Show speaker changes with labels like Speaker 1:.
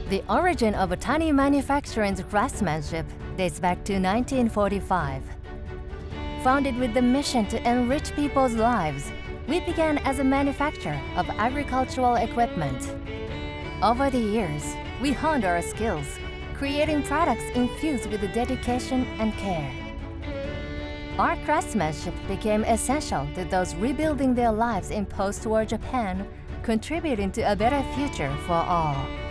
Speaker 1: The origin of tiny manufacturing's craftsmanship dates back to 1945. Founded with the mission to enrich people's lives, we began as a manufacturer of agricultural equipment. Over the years, we honed our skills, creating products infused with dedication and care. Our craftsmanship became essential to those rebuilding their lives in post-war Japan, contributing to a better future for all.